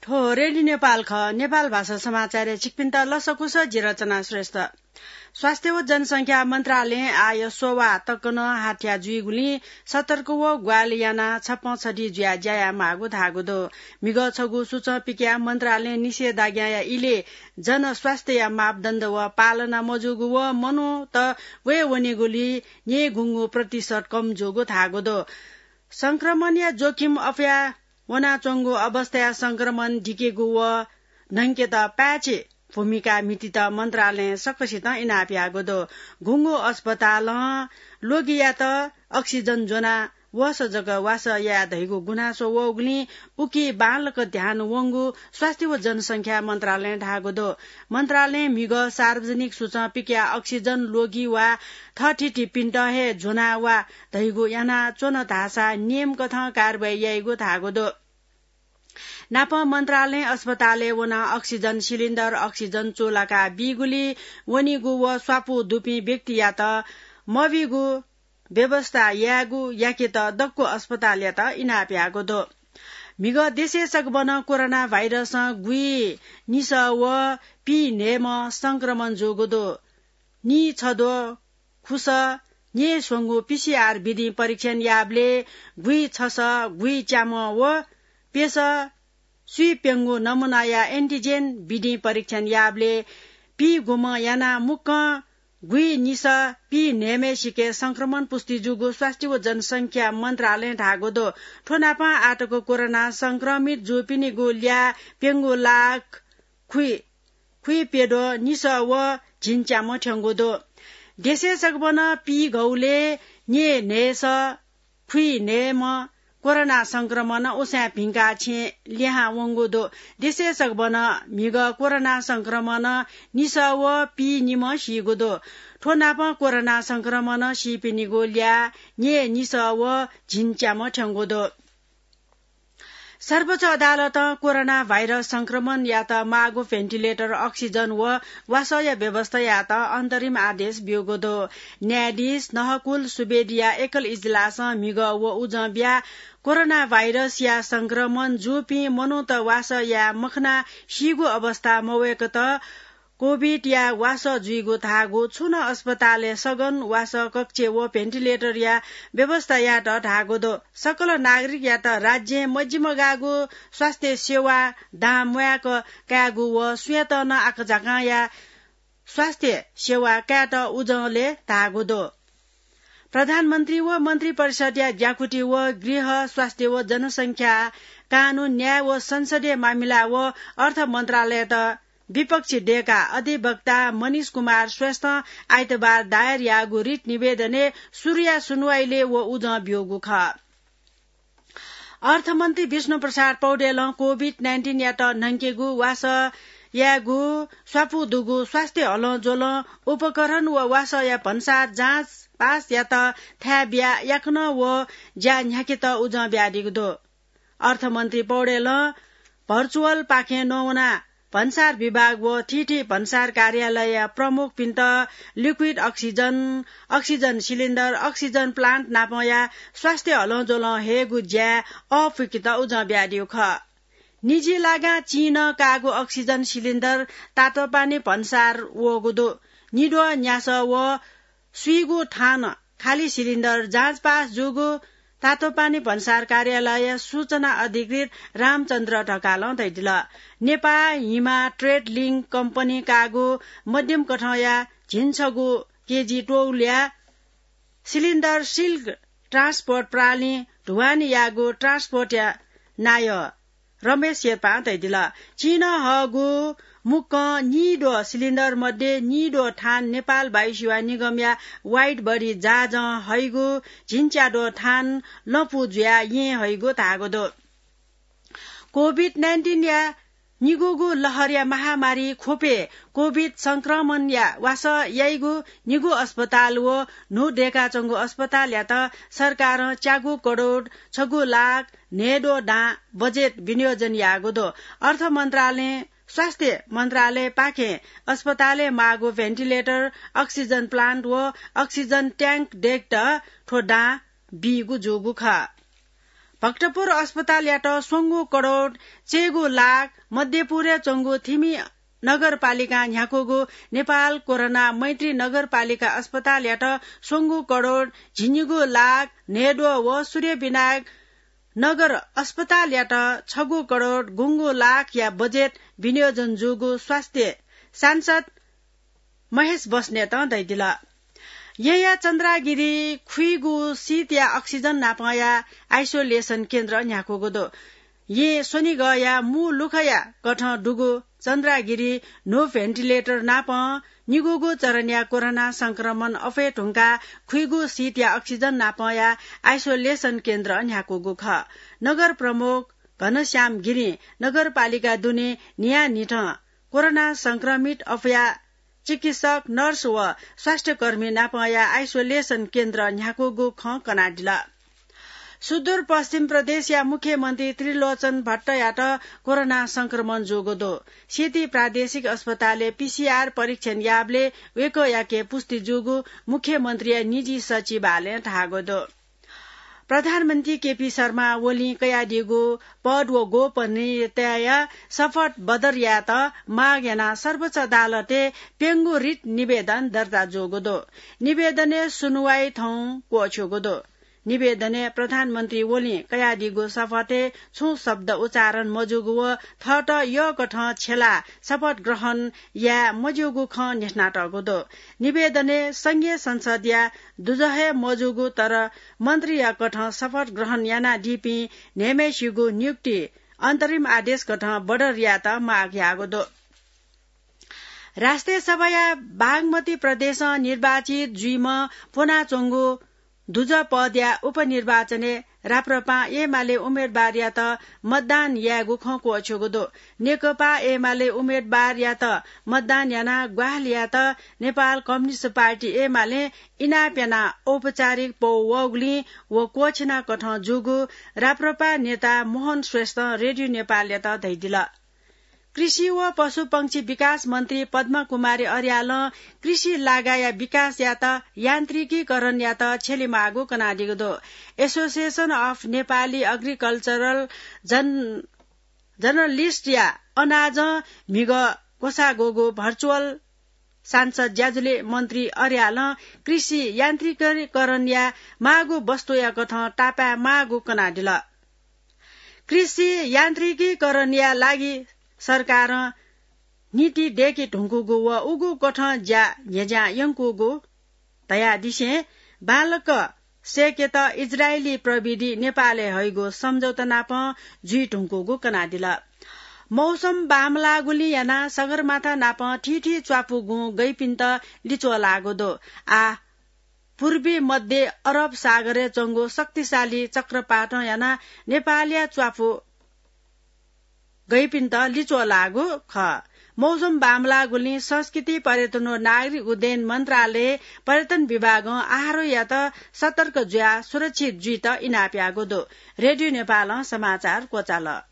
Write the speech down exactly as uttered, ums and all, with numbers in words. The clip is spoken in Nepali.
ठो रेडियो नेपाल ख नेपाल भाषा समाचार चिकपिन्त लसकुस जिरचना श्रेष्ठ स्वास्थ्य व जनसंख्या मन्त्रालय आय सोवा तकन हाठ्या जुइगुली सतर्क व ग्वालियाना छप्प छडी ज्या ज्या मागु धागु दो मिग छगु सुच पिक्या मन्त्रालय निषेधाज्ञा इले जन स्वास्थ्य मापदण्ड व पालना मजुगु व मनु त वे वनेगुली ने गुंगु प्रतिशत कम जोगु धागु दो संक्रमण या जोखिम अफया वना चंगु अवस्था संक्रमण ढिकेगु व नंकेत प्याचे भूमिका मितित मन्त्रालय सकसित इनाप्यागो दो घुंगु अस्पताल लोगिया त अक्सिजन जोना वस जग वास या धैगु गुनासो वगुली उकी बालक ध्यान वंगु स्वास्थ्य व जनसंख्या मन्त्रालय ढागो दो मन्त्रालय मिग सार्वजनिक सूचना पिक्या अक्सिजन लोगी वा थठिटी पिण्ट हे जोना वा धैगु याना चोन धासा नियम कथा कारबाही याइगु धागो दो नाप मन्त्रालय अस्पताल वना अक्सिजन सिलिन्डर अक्सिजन चोलाका बिगुली वनिगु व स्वापु दुपी व्यक्ति या त मविगु व्यवस्था यागु याके त दक्को अस्पताल या त इनाप्यागो दो मिग देशे सकबन कोरोना भाइरस गुई निस व पी नेम संक्रमण जोगो दो नि छदो खुस ने सोंगु पीसीआर विधि परीक्षण याबले गुई छस गुई च्याम व पेश सुई पेंगु नमुना या एन्टिजेन विधि परीक्षण याबले पी गुम याना मुक्क गुई निस पी नेमे सिके संक्रमण पुष्टि जुगु स्वास्थ्य व जनसंख्या मन्त्रालय ढागो दो ठोनापा आटको कोरोना संक्रमित जो पिनि गोल्या पेंगु लाख खुई खुई पेडो निस व झिन्च्याम ठेंगो दो देशे सकबन पी गौले ने नेस खुई नेम कोरोना संक्रमण उस्या भिंगा छे ल्याहा वंगो दो देशे सकबन मिग कोरोना संक्रमण निस व पी निम सिगो दो ठोनाप कोरोना संक्रमण सि पिनिगो ल्या ने निस व झिन्च्याम ठेंगो दो सर्वोच्च अदालत कोरोना भाइरस संक्रमण या त मागो भेन्टिलेटर अक्सिजन व वासय व्यवस्था या त अन्तरिम आदेश बियोगो दो न्यायाधीश नहकुल सुबेदिया एकल इजलास मिग व उजब्या कोरोना भाइरस या संक्रमण जुपी मनोत वास या मखना सिगो अवस्था मवेक त कोभिड या वास जुइगो थागो छुन अस्पताल सगन वास कक्ष व भेन्टिलेटर या व्यवस्था या त ढागो दो सकल नागरिक या त राज्य मजिमगागो स्वास्थ्य सेवा दाम व्याक कागु व स्वेत न आकजाका या स्वास्थ्य सेवा क्याट उजले ढागो दो प्रधानमन्त्री व मन्त्री परिषद या ज्याकुटी व गृह स्वास्थ्य व जनसंख्या कानून न्याय व संसदीय मामिला व अर्थ मन्त्रालय त विपक्षी डेका अधिवक्ता मनिष कुमार श्रेष्ठ आइतबार दायर यागु रिट निवेदने सूर्या सुनवाईले व उज बियोगु ख अर्थमन्त्री विष्णु प्रसाद पौडेल कोभिड नाइन्टीन या त नंकेगु वास यागु स्वापु दुगु स्वास्थ्य हल जोल उपकरण व वास या भन्सार जाँच पास या त थ्या ब्या याक्न व ज्या न्याके त उज ब्यादिगु दो अर्थमन्त्री पौडेल भर्चुअल पाखे नौना भन्सार विभाग व ठिठी भन्सार कार्यालय प्रमुख पिन्त liquid oxygen oxygen cylinder oxygen plant नापया स्वास्थ्य हलजोल हेगु ज्या अफिकित उज ब्याडियो ख निजी लागा चीन कागु अक्सिजन सिलिन्डर तातो पानी भन्सार वगुदो निडो न्यास व सुइगु थान खाली सिलिन्डर जाँच पास जुगु तातो पानी भन्सार कार्यालय सूचना अधिकृत रामचन्द्र ढकाल दैदिल Nepa Hima trade link company कागु मध्यम कठया झिन्छगु केजी टोल्या सिलिन्डर सिल्क ट्रान्सपोर्ट प्राली ढुवानी यागु ट्रान्सपोर्ट या नाय रमेश शेर्पा दैदिल चीन हगु मुक्क निडो सिलिन्डर मध्ये निडो ठान नेपाल वायु सेवा निगम या वाइट बडी जाज हैगु झिन्च्याडो ठान लपु ज्या ये हैगु धागो दो कोभिड नाइन्टीन या निगुगु लहरिया महामारी खोपे कोभिड संक्रमण या वास याइगु निगु अस्पताल व नु डेका चंगु अस्पताल या त सरकार च्यागु करोड छगु लाख नेडो डा बजेट विनियोजन यागु दो अर्थ मन्त्रालय स्वास्थ्य मन्त्रालय पाखे अस्पताले मागो भेन्टिलेटर अक्सिजन प्लान्ट व अक्सिजन ट्याङ्क डेक्ट ठोडा बिगु जोगु ख भक्तपुर अस्पताल याट सोंगु करोड चेगु लाख मध्यपुरे चंगु थिमी नगरपालिका न्याकोगो नेपाल कोरोना मैत्री नगरपालिका अस्पताल याट सोंगु करोड झिनिगु लाख नेडो व सूर्य विनायक नगर अस्पताल याट छगु करोड गुंगु लाख या बजेट विनियोजन जुगु स्वास्थ्य सांसद महेश बस्नेत दैदिला यया चन्द्रागिरी खुइगु शीत या अक्सिजन नापया आइसोलेसन केन्द्र न्याकोगो दो ये सोनी गया मु लुखया कठ डुगु चन्द्रागिरी नो भेन्टिलेटर नाप निगुगु चरनिया कोरोना संक्रमण अफे ढुंगा खुइगु शीत या अक्सिजन नापया आइसोलेसन केन्द्र न्याकोगु ख नगर प्रमुख घनश्याम गिरी नगरपालिका दुने निया निठ कोरोना संक्रमित अफया चिकित्सक नर्स व स्वास्थ्य कर्मी नापया आइसोलेसन केन्द्र न्याकोगु ख कनाडिला सुदूर पश्चिम प्रदेश या मुख्यमन्त्री त्रिलोचन भट्टयाट कोरोना संक्रमण जोगोदो सेती प्रादेशिक अस्पतालले पीसीआर परीक्षण याबले वेको याके पुष्टि जोगु मुख्यमन्त्री निजी सचिवालय ढागोदो प्रधानमन्त्री केपी शर्मा ओली कयादिगो पद व गोपनीयताय शपथ बदरयात माग याना सर्वोच्च अदालते पेंगु रिट निवेदन दर्ता जोगोदो निवेदने सुनुवाई थौ कोछोगोदो निवेदने प्रधानमन्त्री ओली कयादिगो शपथे छु शब्द उच्चारण मजुगु व थट यो कठ छेला शपथ ग्रहण या मजुगु ख नेस्नाटगोदो निवेदने संघीय संसद या दुजहे मजुगु तर मन्त्री या कठ शपथ ग्रहण याना डीपी नेमेसिगु नियुक्ति अन्तरिम आदेश कठ बडर या त माग यागोदो राष्ट्रिय सभा या बागमती प्रदेश निर्वाचित जुइम पोनाचोंगु दुज पद या उपनिर्वाचने राप्रपा एमाले उम्मेदवार या त मतदान या गुखको अछोगोदो नेकपा एमाले उम्मेदवार या त मतदान याना ग्वाल या त नेपाल कम्युनिस्ट पार्टी एमाले इनाप्याना औपचारिक पौ वगुली व कोछना कठ जुगु राप्रपा नेता मोहन श्रेष्ठ रेडियो नेपाल या त धैदिला कृषि व पशु पंक्षी विकास मन्त्री पद्म कुमारी अर्याल कृषि लगाया विकास या त यान्त्रिकीकरण या त छेलिमागु कनाडिगो दो एसोसिएशन अफ नेपाली एग्रिकल्चरल जन जर्नलिस्ट या अनाज मिग कोसागोगो भर्चुअल सांसद ज्याजुले मन्त्री अर्याल कृषि यान्त्रिकीकरण या मागु वस्तु या कथ टापा मागु कनाडिला कृषि यान्त्रिकीकरण या लागि सरकार नीति डेकी ढुङ्गुगु व उगु कठ ज्या झ्या यङ्कुगु तया दिशे बालक सेकेत इजरायली प्रविधि नेपाले हैगो सम्झौता नाप जुई ढुङ्गुगु कनादिला मौसम बामलागुली याना सगरमाथा नाप ठिठी च्वापुगु गैपिन्त लिचो लागोदो आ पूर्वी मध्य अरब सागरे चंगो शक्तिशाली चक्रपात याना नेपालिया च्वापु गैपिन्त लिचो लागु ख मौसम बामला गुल्नी संस्कृति पर्यटन नागरिक उड्डयन मन्त्रालय पर्यटन विभाग आहारो या त सतर्क जुया सुरक्षित जुई त इनाप्यागो दो रेडियो नेपाल समाचार कोचाल